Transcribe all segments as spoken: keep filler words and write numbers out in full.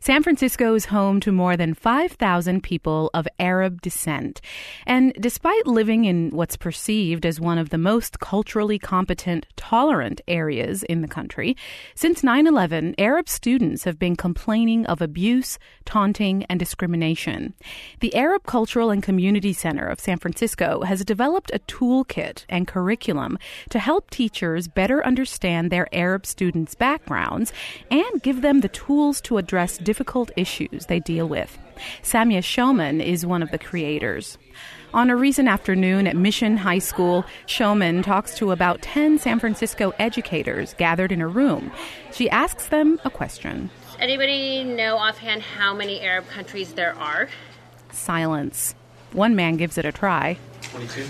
San Francisco is home to more than five thousand people of Arab descent. And despite living in what's perceived as one of the most culturally competent, tolerant areas in the country, since nine eleven, Arab students have been complaining of abuse, taunting, and discrimination. The Arab Cultural and Community Center of San Francisco has developed a toolkit and curriculum to help teachers better understand their Arab students' backgrounds and give them the tools to address difficult issues they deal with. Samia Shoman is one of the creators. On a recent afternoon at Mission High School, Shoman talks to about ten San Francisco educators gathered in a room. She asks them a question. Does anybody know offhand how many Arab countries there are? Silence. One man gives it a try. twenty-two?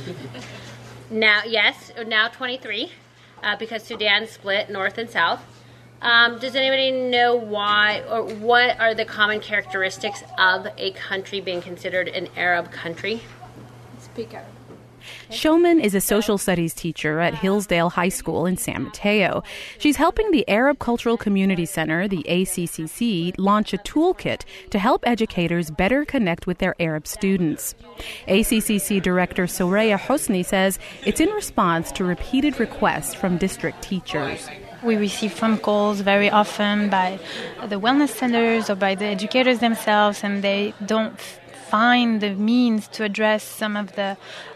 Now, yes, now twenty-three, uh, because Sudan split north and south. Um, does anybody know why or what are the common characteristics of a country being considered an Arab country? Speak Arab. Shoman is a social studies teacher at Hillsdale High School in San Mateo. She's helping the Arab Cultural Community Center, the A C C C, launch a toolkit to help educators better connect with their Arab students. A C C C Director Soraya Hosni says it's in response to repeated requests from district teachers. We receive phone calls very often by the wellness centers or by the educators themselves, and they don't f- find the means to address some of the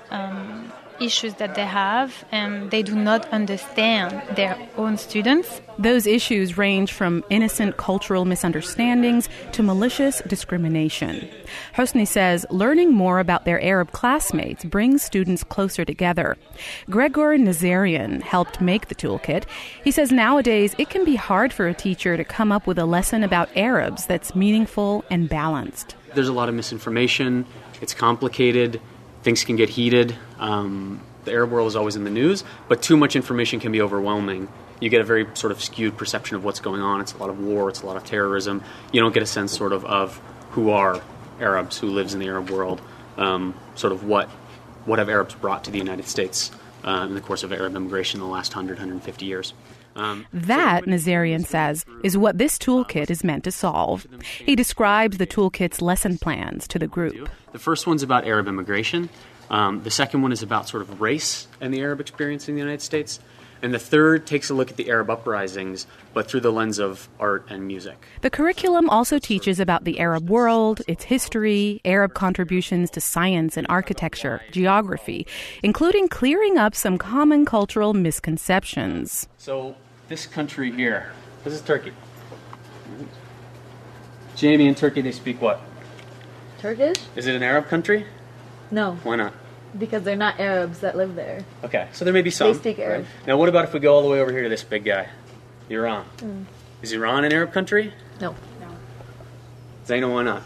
um, issues that they have, and they do not understand their own students. Those issues range from innocent cultural misunderstandings to malicious discrimination. Hosni says learning more about their Arab classmates brings students closer together. Gregor Nazarian helped make the toolkit. He says nowadays it can be hard for a teacher to come up with a lesson about Arabs that's meaningful and balanced. There's a lot of misinformation. It's complicated. Things can get heated. Um, the Arab world is always in the news, but too much information can be overwhelming. You get a very sort of skewed perception of what's going on. It's a lot of war. It's a lot of terrorism. You don't get a sense sort of of who are Arabs, who lives in the Arab world, um, sort of what what have Arabs brought to the United States uh, in the course of Arab immigration in the last one hundred, one hundred fifty years. Um, that, Nazarian says, is what this toolkit is meant to solve. He describes the toolkit's lesson plans to the group. The first one's about Arab immigration. Um, the second one is about sort of race and the Arab experience in the United States. And the third takes a look at the Arab uprisings, but through the lens of art and music. The curriculum also teaches about the Arab world, its history, Arab contributions to science and architecture, geography, including clearing up some common cultural misconceptions. So this country here, this is Turkey. Jamie, in Turkey they speak what? Turkish? Is it an Arab country? No. Why not? Because they're not Arabs that live there. Okay, so there may be some. They speak Arab. Right? Now, what about if we go all the way over here to this big guy, Iran? Mm. Is Iran an Arab country? No. No. Zaina, why not?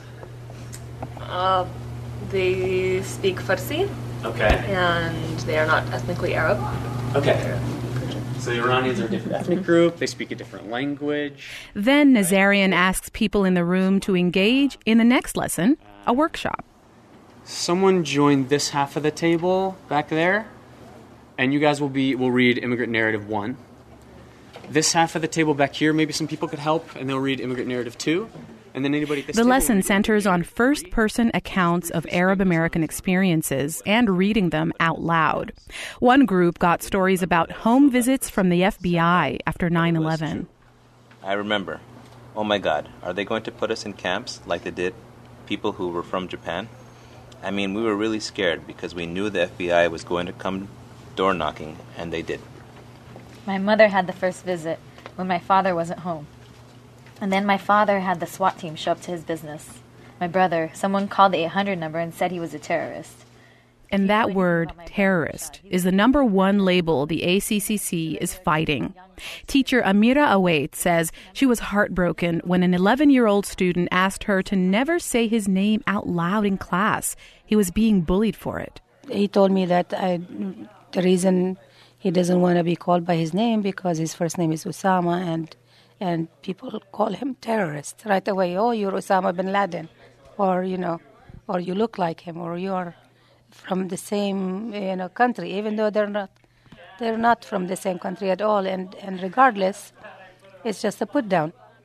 Uh, they speak Farsi. Okay. And they are not ethnically Arab. Okay. So the Iranians are a different ethnic group. They speak a different language. Then Nazarian asks people in the room to engage in the next lesson, a workshop. Someone join this half of the table back there, and you guys will be will read Immigrant Narrative one. This half of the table back here, maybe some people could help, and they'll read Immigrant Narrative two. And then anybody at this the table lesson centers on first-person accounts of Arab American experiences and reading them out loud. One group got stories about home visits from the F B I after nine eleven. I remember. Oh my God, are they going to put us in camps like they did people who were from Japan? I mean, we were really scared because we knew the F B I was going to come door knocking, and they did. My mother had the first visit when my father wasn't home. And then my father had the SWAT team show up to his business. My brother, someone called the eight hundred number and said he was a terrorist. And that word, terrorist, is the number one label the A C C C is fighting. Teacher Amira Await says she was heartbroken when an eleven-year-old student asked her to never say his name out loud in class. He was being bullied for it. He told me that I, the reason he doesn't want to be called by his name because his first name is Osama, and and people call him terrorist right away. Oh, you're Osama bin Laden, or, you know, or you look like him, or you're from the same, you know, country, even though they're not. They're not from the same country at all, and, and regardless, it's just a put down.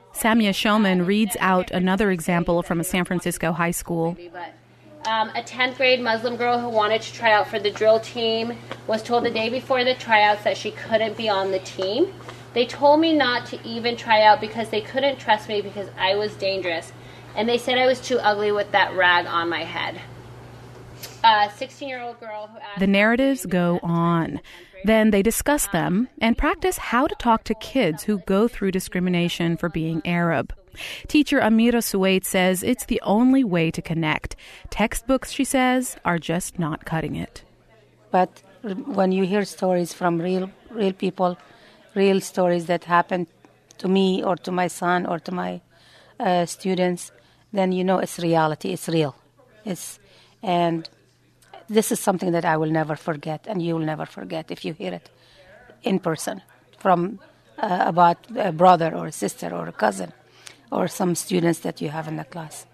Samia Showman reads out another example from a San Francisco high school. Um, a tenth grade Muslim girl who wanted to try out for the drill team was told the day before the tryouts that she couldn't be on the team. They told me not to even try out because they couldn't trust me because I was dangerous. And they said I was too ugly with that rag on my head. A sixteen-year-old girl who asked... The narratives go on. Then they discuss them and practice how to talk to kids who go through discrimination for being Arab. Teacher Amira Suwaid says it's the only way to connect. Textbooks, she says, are just not cutting it. But when you hear stories from real real people, real stories that happened to me or to my son or to my uh, students, then you know it's reality, it's real. It's and this is something that I will never forget, and you will never forget if you hear it in person from uh, about a brother or a sister or a cousin or some students that you have in the class.